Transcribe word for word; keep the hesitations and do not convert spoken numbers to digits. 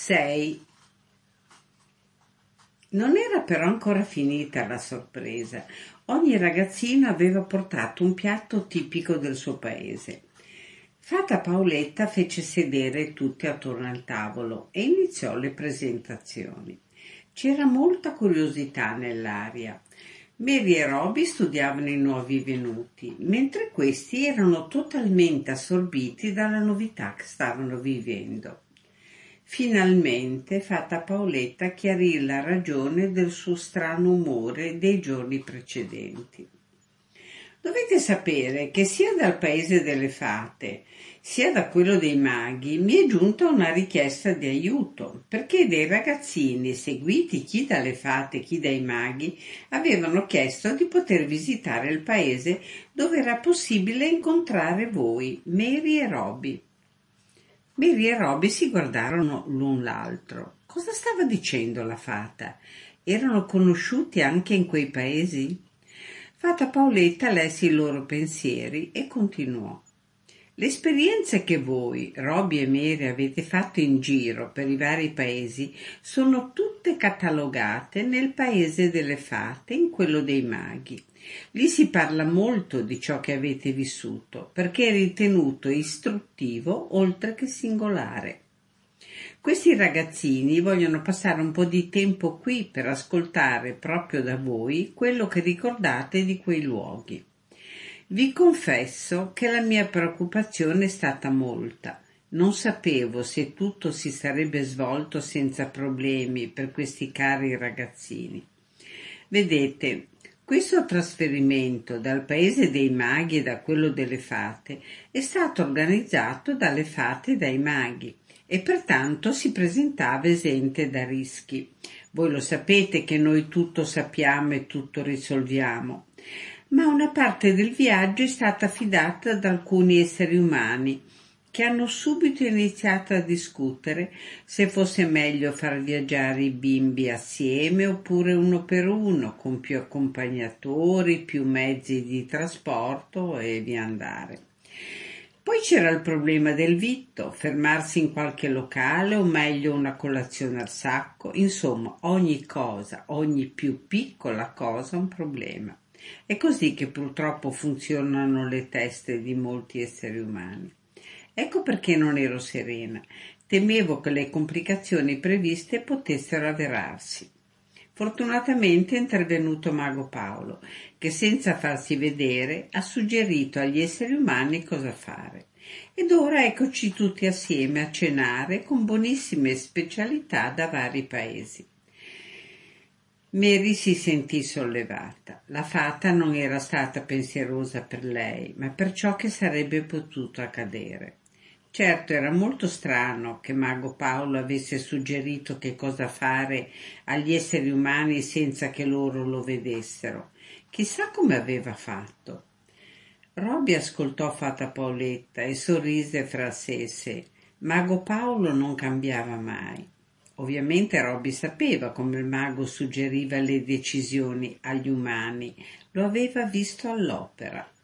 sei. Non era però ancora finita la sorpresa. Ogni ragazzino aveva portato un piatto tipico del suo paese. Fata Paoletta fece sedere tutti attorno al tavolo e iniziò le presentazioni. C'era molta curiosità nell'aria. Mary e Roby studiavano i nuovi venuti, mentre questi erano totalmente assorbiti dalla novità che stavano vivendo. Finalmente Fata Paoletta chiarì la ragione del suo strano umore dei giorni precedenti. Dovete sapere che sia dal paese delle fate sia da quello dei maghi mi è giunta una richiesta di aiuto, perché dei ragazzini, seguiti chi dalle fate chi dai maghi, avevano chiesto di poter visitare il paese dove era possibile incontrare voi, Mary e Roby. Mary e Roby si guardarono l'un l'altro. Cosa stava dicendo la fata? Erano conosciuti anche in quei paesi? Fata Paoletta lesse i loro pensieri e continuò. Le esperienze che voi, Roby e Mary, avete fatto in giro per i vari paesi sono tutte catalogate nel paese delle fate, in quello dei maghi. Lì si parla molto di ciò che avete vissuto, perché è ritenuto istruttivo oltre che singolare. Questi ragazzini vogliono passare un po' di tempo qui per ascoltare proprio da voi quello che ricordate di quei luoghi. Vi confesso che la mia preoccupazione è stata molta. Non sapevo se tutto si sarebbe svolto senza problemi per questi cari ragazzini. Vedete, questo trasferimento dal paese dei maghi e da quello delle fate è stato organizzato dalle fate e dai maghi e pertanto si presentava esente da rischi. Voi lo sapete che noi tutto sappiamo e tutto risolviamo. Ma una parte del viaggio è stata affidata ad alcuni esseri umani che hanno subito iniziato a discutere se fosse meglio far viaggiare i bimbi assieme oppure uno per uno, con più accompagnatori, più mezzi di trasporto e via andare. Poi c'era il problema del vitto, fermarsi in qualche locale o meglio una colazione al sacco, insomma ogni cosa, ogni più piccola cosa un problema. È così che purtroppo funzionano le teste di molti esseri umani. Ecco perché non ero serena. Temevo che le complicazioni previste potessero avverarsi. Fortunatamente è intervenuto Mago Paolo, che senza farsi vedere ha suggerito agli esseri umani cosa fare. Ed ora eccoci tutti assieme a cenare con buonissime specialità da vari paesi. Mary si sentì sollevata. La fata non era stata pensierosa per lei, ma per ciò che sarebbe potuto accadere. Certo, era molto strano che Mago Paolo avesse suggerito che cosa fare agli esseri umani senza che loro lo vedessero. Chissà come aveva fatto. Roby ascoltò Fata Paoletta e sorrise fra sé e sé. Mago Paolo non cambiava mai. Ovviamente Roby sapeva come il mago suggeriva le decisioni agli umani, lo aveva visto all'opera.